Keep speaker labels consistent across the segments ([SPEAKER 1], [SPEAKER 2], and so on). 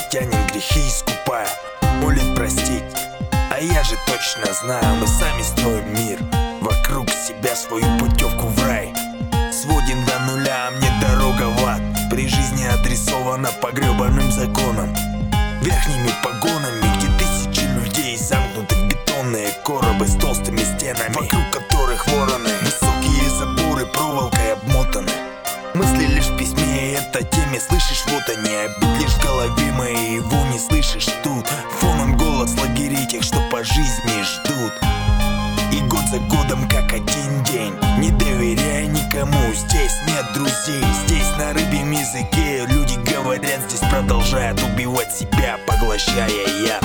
[SPEAKER 1] христианин грехи искупая, молит простить. А я же точно знаю, мы сами строим мир, вокруг себя свою путевку в рай. Сводим до нуля, а мне дорога в ад, при жизни адресована по гребаным законам, верхними погонами, где тысячи людей замкнуты в бетонные коробы с толстыми стенами, вокруг которых вороны, высокие заборы проволокой обмотаны. Мысли лишь в письме, это теме, слышишь, вот они, обид лишь в голове моей, его не слышишь тут. Фоном голос лагерей тех, что по жизни ждут. И год за годом, как один день, не доверяй никому, здесь нет друзей. Здесь на рыбьем языке люди говорят, здесь продолжают убивать себя, поглощая яд.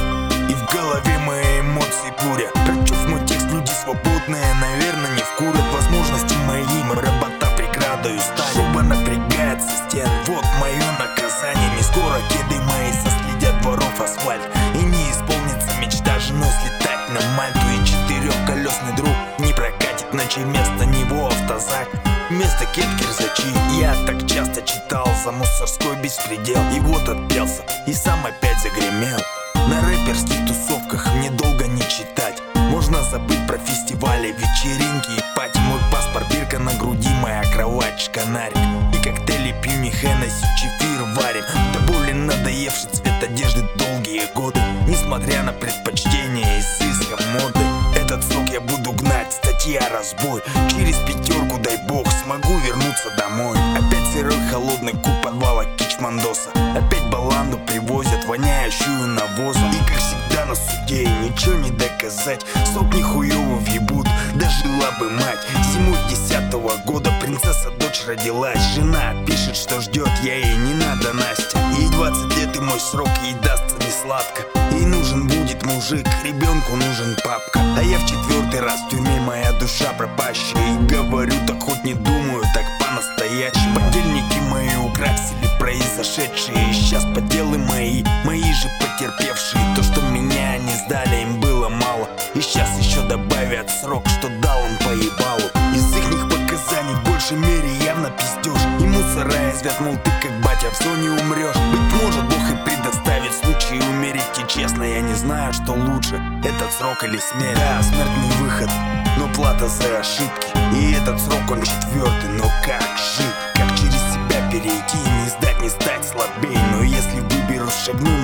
[SPEAKER 1] И в голове мои эмоции буря, прочёв мой текст, люди свободные, наверное, не вкурят возможности моим, работа преградою стали. Оба напрягается стен, вот мое наказание. Не скоро кеды мои соследят воров асфальт, и не исполнится мечта женой слетать на Мальту. И четырехколесный друг не прокатит ночей, вместо него автозак, вместо кеткер зачи. Я так часто читал за мусорской беспредел, и вот отпелся, и сам опять загремел. На рэперских тусовках мне долго не читать, можно забыть про фестивали, вечеринки и пати. Мой паспорт, бирка на груди, моя кровать, шканарик, и коктейли пью, не Хеннесси, чефир варим. До боли надоевший цвет одежды долгие годы, несмотря на предпочтение изыска моды. Этот срок я буду гнать, статья разбой, через пятерку, дай бог, смогу вернуться домой. Опять сырой холодный куб подвала Кичмандоса, опять баланду привозят, воняющую навозом. И как всегда на суде ничего не доказать, срок нихуёво въебут, дожила бы мать. Зимой 10-го года принцесса дочь родилась, жена пишет, что ждет, я ей не надо, Настя. Ей 20 лет и мой срок ей дастся не сладко, ей нужен будет мужик, ребенку нужен папка. А я в 4-й раз в тюрьме, моя душа пропащая, и говорю так, хоть не думаю, так по-настоящему. Подельники мои украсили произошедшее, и сейчас поделы мои же потерпевшие. То, что меня они сдали, им было мало, и сейчас еще добавят срок, что дал им по ебалу. Из ихних показаний в большей мере явно пиздеж, и мусора извят, мол, ты как батя в зоне умрешь. Быть может, Бог и предоставит случай умереть, и честно, я не знаю, что лучше, этот срок или смерть. Да, смертный выход, но плата за ошибки, и этот срок он 4-й, но как жить? Как через себя перейти, не сдать, не стать слабей? Но если выберу, шагну